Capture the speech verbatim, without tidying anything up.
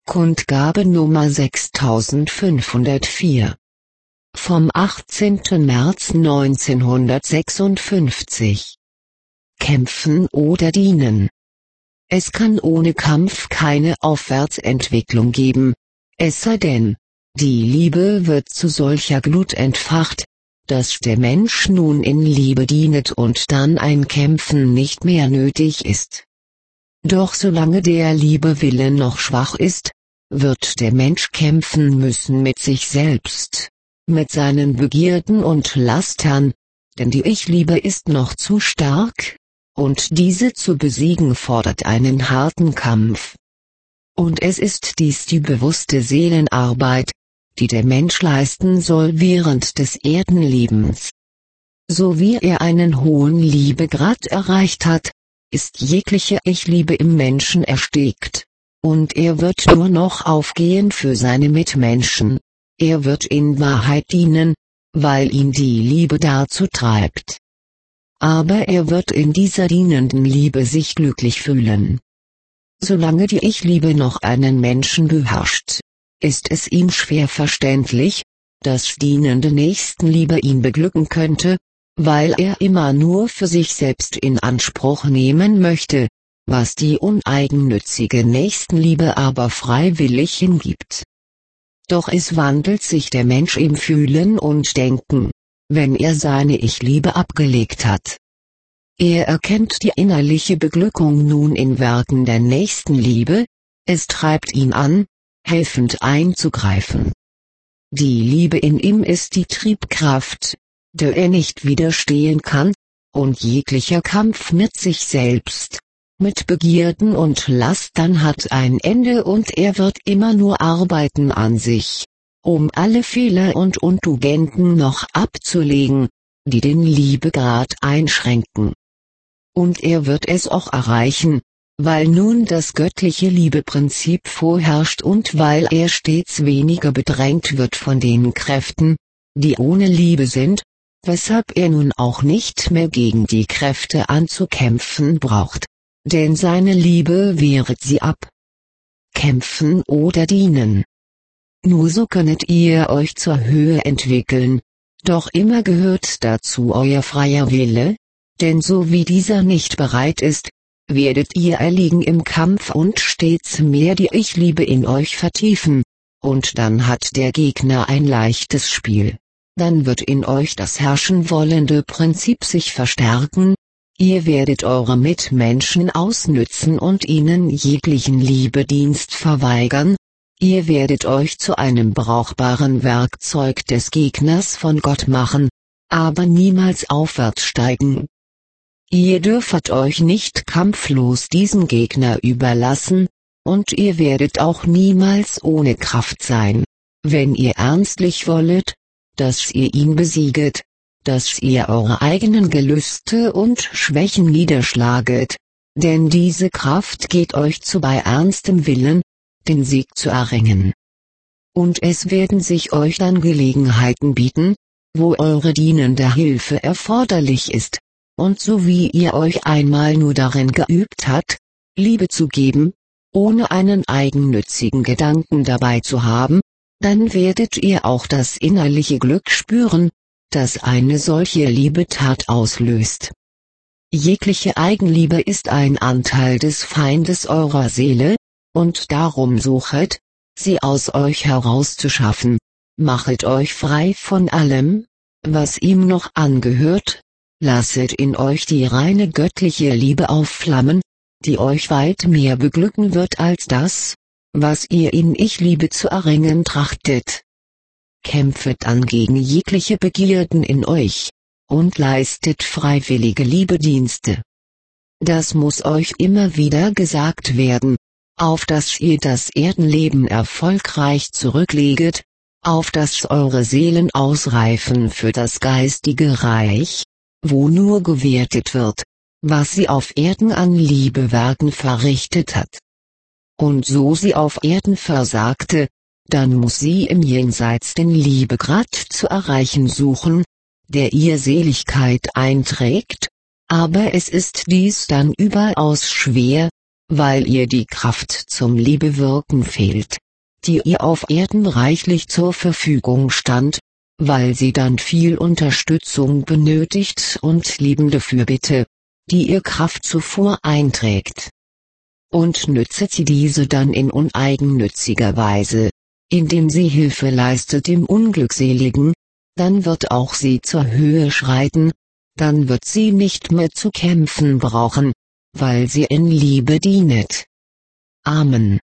Kundgabe Nummer sechstausendfünfhundertvier. Vom achtzehnten März neunzehnhundertsechsundfünfzig. Kämpfen oder dienen. Es kann ohne Kampf keine Aufwärtsentwicklung geben, es sei denn, die Liebe wird zu solcher Glut entfacht, dass der Mensch nun in Liebe dienet und dann ein Kämpfen nicht mehr nötig ist. Doch solange der Liebewille noch schwach ist, wird der Mensch kämpfen müssen mit sich selbst, mit seinen Begierden und Lastern, denn die Ich-Liebe ist noch zu stark, und diese zu besiegen fordert einen harten Kampf. Und es ist dies die bewusste Seelenarbeit, die der Mensch leisten soll während des Erdenlebens. So wie er einen hohen Liebegrad erreicht hat, ist jegliche Ich-Liebe im Menschen erstickt, und er wird nur noch aufgehen für seine Mitmenschen, er wird in Wahrheit dienen, weil ihn die Liebe dazu treibt. Aber er wird in dieser dienenden Liebe sich glücklich fühlen. Solange die Ich-Liebe noch einen Menschen beherrscht, ist es ihm schwer verständlich, dass dienende Nächstenliebe ihn beglücken könnte, weil er immer nur für sich selbst in Anspruch nehmen möchte, was die uneigennützige Nächstenliebe aber freiwillig hingibt. Doch es wandelt sich der Mensch im Fühlen und Denken, wenn er seine Ich-Liebe abgelegt hat. Er erkennt die innerliche Beglückung nun in Werken der Nächstenliebe, es treibt ihn an, helfend einzugreifen. Die Liebe in ihm ist die Triebkraft, der er nicht widerstehen kann, und jeglicher Kampf mit sich selbst, mit Begierden und Lastern hat ein Ende und er wird immer nur arbeiten an sich, um alle Fehler und Untugenden noch abzulegen, die den Liebegrad einschränken. Und er wird es auch erreichen, weil nun das göttliche Liebeprinzip vorherrscht und weil er stets weniger bedrängt wird von den Kräften, die ohne Liebe sind, weshalb er nun auch nicht mehr gegen die Kräfte anzukämpfen braucht, denn seine Liebe wehret sie ab. Kämpfen oder dienen. Nur so könnet ihr euch zur Höhe entwickeln, doch immer gehört dazu euer freier Wille, denn so wie dieser nicht bereit ist, werdet ihr erliegen im Kampf und stets mehr die Ich-Liebe in euch vertiefen, und dann hat der Gegner ein leichtes Spiel. Dann wird in euch das herrschen wollende Prinzip sich verstärken, ihr werdet eure Mitmenschen ausnützen und ihnen jeglichen Liebedienst verweigern, ihr werdet euch zu einem brauchbaren Werkzeug des Gegners von Gott machen, aber niemals aufwärts steigen. Ihr dürft euch nicht kampflos diesem Gegner überlassen, und ihr werdet auch niemals ohne Kraft sein, wenn ihr ernstlich wollet, dass ihr ihn besieget, dass ihr eure eigenen Gelüste und Schwächen niederschlaget, denn diese Kraft geht euch zu bei ernstem Willen, den Sieg zu erringen. Und es werden sich euch dann Gelegenheiten bieten, wo eure dienende Hilfe erforderlich ist, und so wie ihr euch einmal nur darin geübt habt, Liebe zu geben, ohne einen eigennützigen Gedanken dabei zu haben, dann werdet ihr auch das innerliche Glück spüren, das eine solche Liebetat auslöst. Jegliche Eigenliebe ist ein Anteil des Feindes eurer Seele, und darum suchet, sie aus euch herauszuschaffen, machet euch frei von allem, was ihm noch angehört, lasset in euch die reine göttliche Liebe aufflammen, die euch weit mehr beglücken wird als das, was ihr in Ich-Liebe zu erringen trachtet. Kämpfet an gegen jegliche Begierden in euch, und leistet freiwillige Liebedienste. Das muss euch immer wieder gesagt werden, auf dass ihr das Erdenleben erfolgreich zurückleget, auf dass eure Seelen ausreifen für das geistige Reich, wo nur gewertet wird, was sie auf Erden an Liebewerken verrichtet hat. Und so sie auf Erden versagte, dann muss sie im Jenseits den Liebegrad zu erreichen suchen, der ihr Seligkeit einträgt, aber es ist dies dann überaus schwer, weil ihr die Kraft zum Liebewirken fehlt, die ihr auf Erden reichlich zur Verfügung stand, weil sie dann viel Unterstützung benötigt und liebende Fürbitte, die ihr Kraftzufuhr einträgt. Und nützet sie diese dann in uneigennütziger Weise, indem sie Hilfe leistet dem Unglückseligen, dann wird auch sie zur Höhe schreiten, dann wird sie nicht mehr zu kämpfen brauchen, weil sie in Liebe dienet. Amen.